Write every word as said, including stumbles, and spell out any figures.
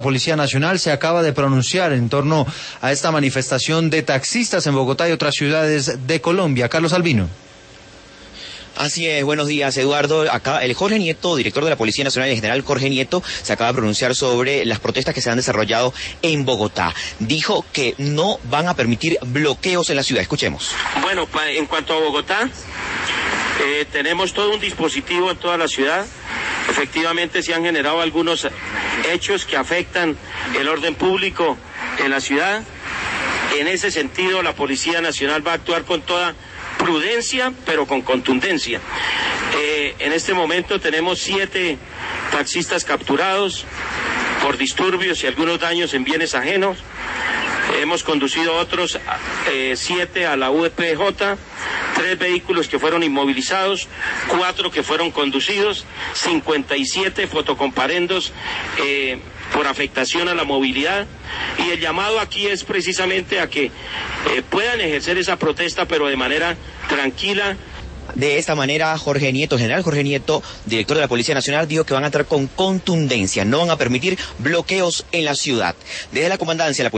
Policía Nacional se acaba de pronunciar en torno a esta manifestación de taxistas en Bogotá y otras ciudades de Colombia. Carlos Albino. Así es, buenos días, Eduardo. Acá el Jorge Nieto, director de la Policía Nacional, el general Jorge Nieto, se acaba de pronunciar sobre las protestas que se han desarrollado en Bogotá. Dijo que no van a permitir bloqueos en la ciudad. Escuchemos. Bueno, en cuanto a Bogotá, eh, tenemos todo un dispositivo en toda la ciudad. Efectivamente se han generado algunos hechos que afectan el orden público en la ciudad. En ese sentido, la Policía Nacional va a actuar con toda prudencia, pero con contundencia. Eh, en este momento tenemos siete taxistas capturados por disturbios y algunos daños en bienes ajenos. Hemos conducido otros eh, siete a la U P J, tres vehículos que fueron inmovilizados, cuatro que fueron conducidos, cincuenta y siete fotocomparendos eh, por afectación a la movilidad. Y el llamado aquí es precisamente a que eh, puedan ejercer esa protesta, pero de manera tranquila. De esta manera, Jorge Nieto, general Jorge Nieto, director de la Policía Nacional, dijo que van a actuar con contundencia, no van a permitir bloqueos en la ciudad. Desde la comandancia, la